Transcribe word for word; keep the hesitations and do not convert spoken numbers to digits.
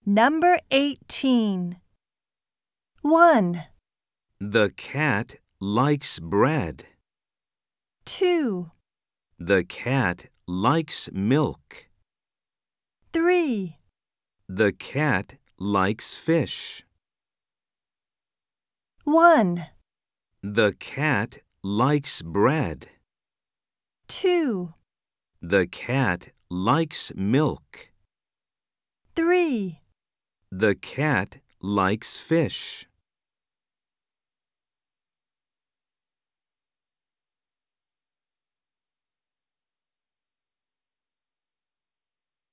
Number eighteen. one. The cat likes bread. two. The cat likes milk. three. The cat likes fish. one. The cat likes bread. two. The cat likes milk. three. The cat likes fish.